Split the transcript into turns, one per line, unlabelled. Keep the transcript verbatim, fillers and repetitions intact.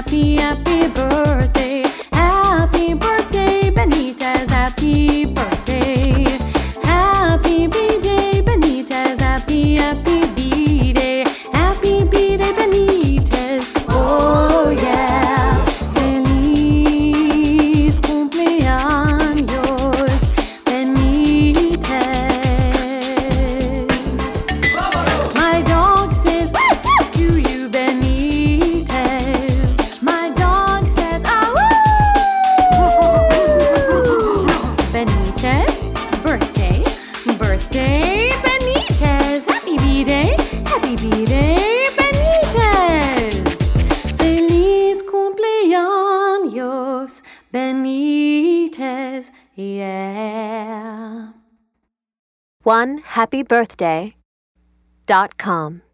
happy, happy birthday. Happy birthday, Benitez, happy birthday. Happy B-Day, Benitez, happy, happy B-Day. Happy B-Day, Benitez, oh yeah. Feliz cumpleaños, Benitez. My dog says to you, Benitez. My dog says, ah, woo! Benitez, birthday, birthday, Benitez. Happy B-Day, happy B-Day, Benitez. Feliz cumpleaños, Benitez, yeah.
one happy birthday dot com